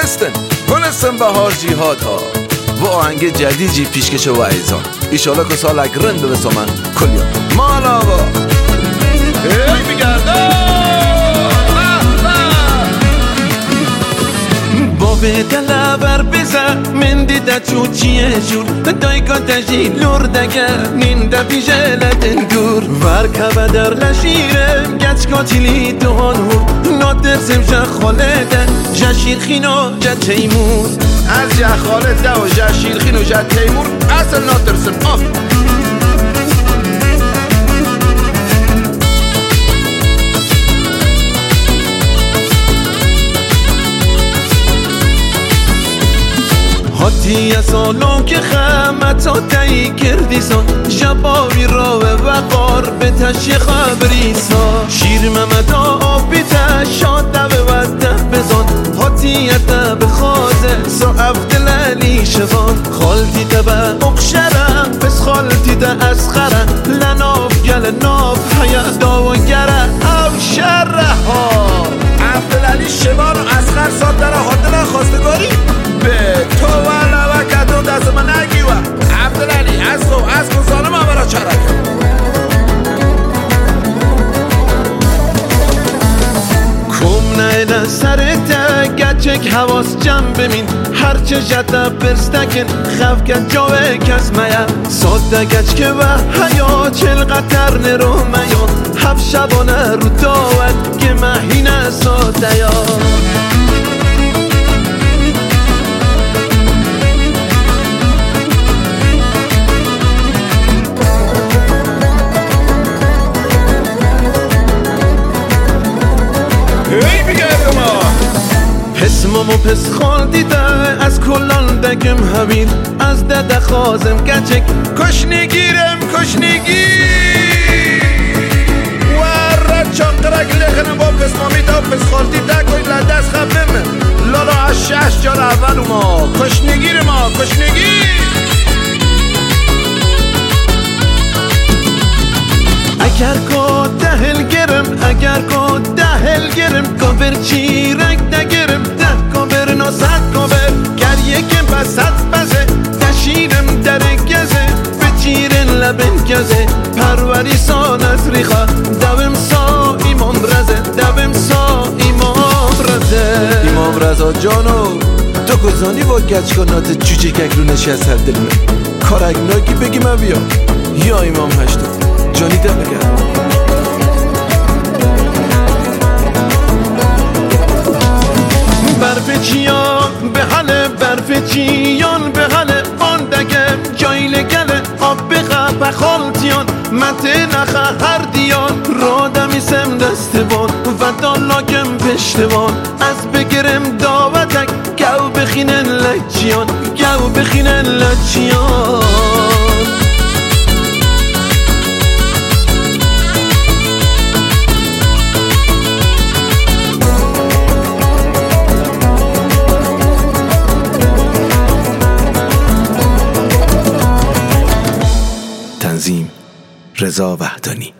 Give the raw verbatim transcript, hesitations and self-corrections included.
گلستن گلستن بهار جیهاد ها و آهنگ جدیدی پیشکش و ایزان ایشالا که سال اگرن به بسامن کلیا مال آقا ای بگردم به دلبر بزن من دیده چوچیه جور دایگا تجی لردگر نینده پیشه لدنگور ورکبه در لشیرم گچ کاتیلی دوانور نادرسم جه خالده جه شیرخین و جه تیمور از جه خالده و جه شیرخین و جه تیمور اصل نادرسم آف حتی سالون که خمتا تایی کردی سان جباوی را و وقار به تشی خبری سا شیر ممدا آبی تشاده و وده بزان حتی تا بخوازه سا افدلالی شفان خالتی تا با اقشره بس خالتی تا اسخره لناف گل ناف حیات داوگره او شره ها افدلالی شفان و اسخر ساد در حاضر خواستگاری به تو والا و کدوم دست من نگیوه عبدالعلی از تو از تو ظالم هم برا چرک کم نیده سرته گچک حواس جمع بمین هرچه جده برستکن خف گد جاوه کس میا ساده گچ که و حیا چل قطر نرو میان هف شبانه رو داود که مهینه ساده یا اسممو پس خال دیده از کلان دگم حبیل از دده خوازم گچک کش نگیرم کش نگیر ور چاقرک لخنم با پس مامی تا پس خال دیده کوی لدست خبمه لالا از شش جال اول ما کش نگیر ما کش نگیر اگر کو دهل گرم اگر کو دهل گرم کبر چیرک دگرم ده کبر ناسد کبر گریه که بسد بزه دشیرم در گزه بچیرن لبن گزه پروری سان از ریخا دوم سا ایمام رزه دوم سا ایمام رزه ایمام رزا جانو تو گزانی با گچ کنات چوچه کک رو نشست هر دلمه کارگناکی بگی من بیا یا ایمام هشتو جانی ده بگرد برف چیان به حله برف چیان به حله آن دگه جایل گله آب بخه پخالتیان مته نخه هر دیان را دمیسم دستبان و دالاکم پشتبان از بگرم داوتک گو بخینن لچیان گو بخینن لچیان تنظیم رضا وحدانی.